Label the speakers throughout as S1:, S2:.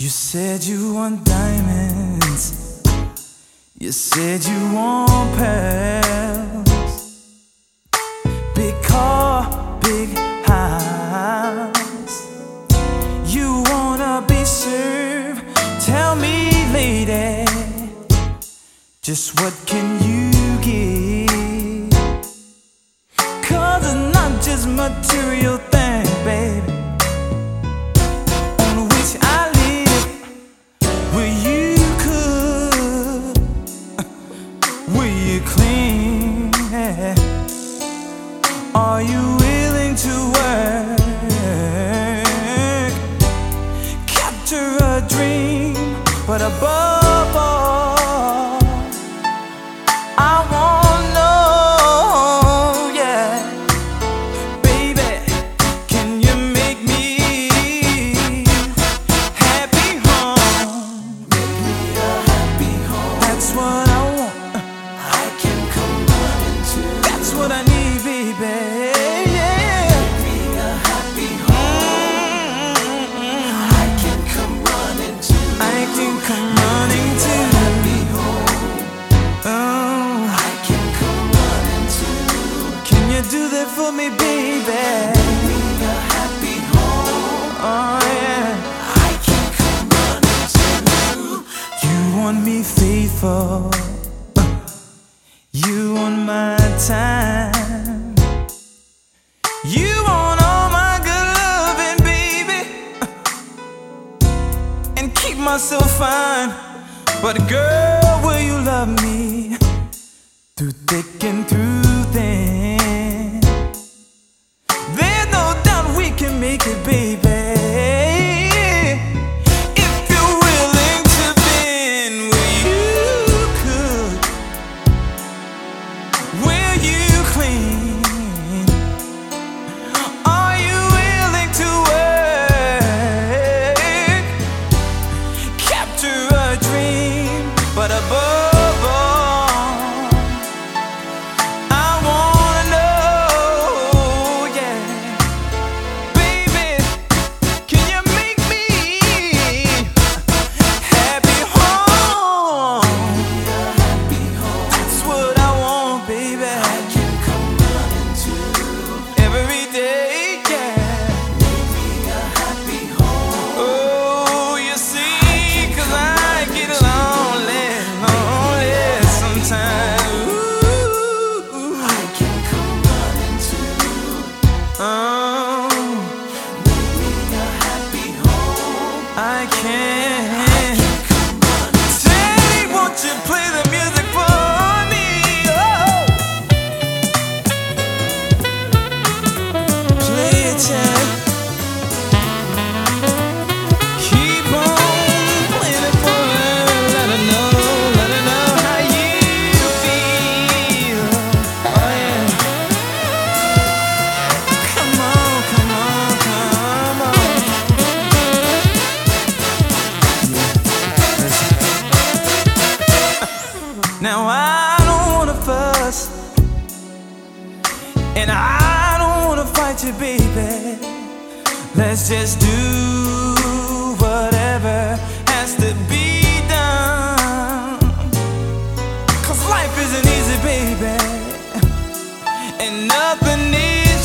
S1: You said you want diamonds. You said you want pearls. Big car, big house. You wanna be served. Tell me, lady, just what can you give? 'Cause it's not just material things, baby, on which I live. Will you cook? Will you clean? Are you willing to work? Capture a dream, but above all, I wanna know, yeah, baby, can you make me happy home?
S2: Make me a happy home.
S1: That's what I want.
S2: I can come running to.
S1: That's what I need, baby. Yeah.
S2: Make me a happy home. I can come running to.
S1: I can come running to.
S2: Happy home.
S1: Oh,
S2: I can come running to.
S1: can you do that for me, baby?
S2: Make me a happy home.
S1: Oh yeah.
S2: I can come running to.
S1: You want me faithful. You want my time. You want all my good loving, baby, and keep myself fine. But girl, will you love me through thick and through thin? There's no doubt we can make it, baby, if you're willing to bend. Will you cook? Will you clean? Are you willing to work? Capture a dream, but above all, I wanna know, yeah, baby, can you make me happy home?
S2: Happy home.
S1: That's what I want, baby,
S2: I can come running to.
S1: every day, yeah.
S2: Make me a happy home.
S1: Oh, you see, 'cause I get lonely, lonely sometimes. Ooh,
S2: I can come running to.
S1: oh,
S2: Make me a happy home.
S1: I can.
S2: Come running.
S1: Say, won't you play the music for me? Oh, play it, yeah. Keep on playing it for her. Let her know how you feel. Oh yeah. Come on, come on, come on. Now I don't wanna fuss, and I don't wanna fight you, baby. Let's just do whatever has to be done. 'Cause life isn't easy, baby, and nothing is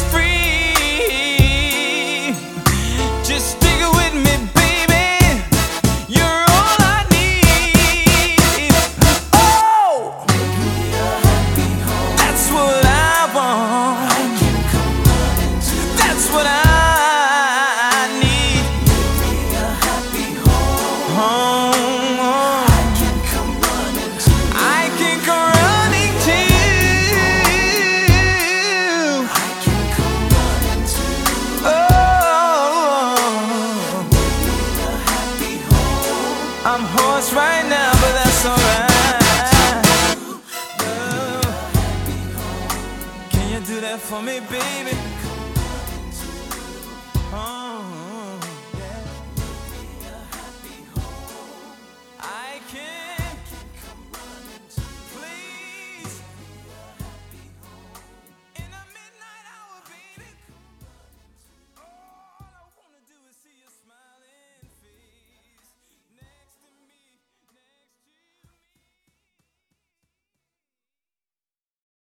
S1: free. Just stick it with me, baby. You're all I need. Oh,
S2: Make me a happy home.
S1: that's what I want.
S2: I can come running to.
S1: That's what I need.
S2: Make me a happy home.
S1: Home,
S2: I can come running to.
S1: I can come running to.
S2: I can come running to.
S1: Oh,
S2: Make me a happy home.
S1: I'm hoarse right now, but that's alright. Oh, can you do that for me, baby?